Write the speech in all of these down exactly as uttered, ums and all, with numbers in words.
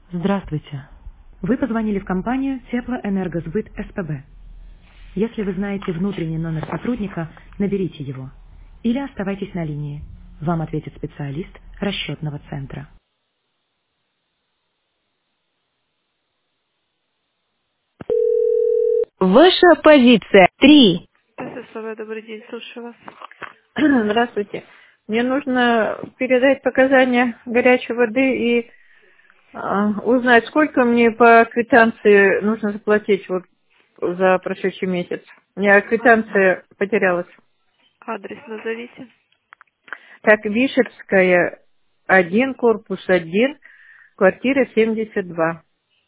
Здравствуйте. Вы позвонили в компанию Теплоэнергосбыт СПБ. Если вы знаете внутренний номер сотрудника, наберите его. Или оставайтесь на линии. Вам ответит специалист расчетного центра. Ваша позиция. Три. ТССВ, добрый день, слушаю вас. Здравствуйте. Мне нужно передать показания горячей воды и а, узнать, сколько мне по квитанции нужно заплатить вот за прошедший месяц. У меня квитанция потерялась. Адрес назовите. Так, Вишерская, один, корпус один, квартира семьдесят два.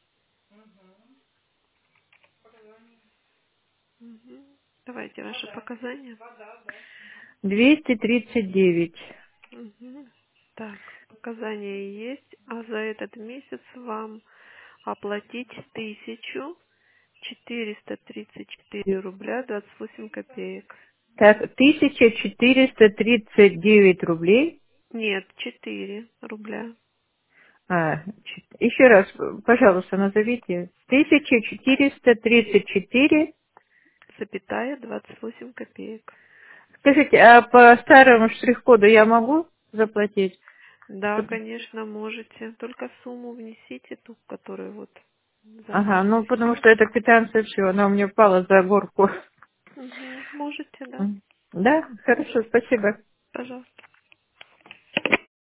Мгм. Давайте ваши показания. двести тридцать девять. Мгм. Так, показания есть, а за этот месяц вам оплатить тысячу четыреста тридцать четыре рубля двадцать восемь копеек. Так, тысяча четыреста тридцать девять рублей. Нет, четыре рубля. А, ч- еще раз, пожалуйста, назовите. тысяча четыреста тридцать четыре. Запятая двадцать восемь копеек. Скажите, а по старому штрих-коду я могу заплатить? Да, конечно, можете. Только сумму внесите, ту, которую вот Ага, ну заполнили. потому что эта квитанция все, она у меня упала за горку. Мгм. Можете, да. М. Да, хорошо, спасибо. Пожалуйста.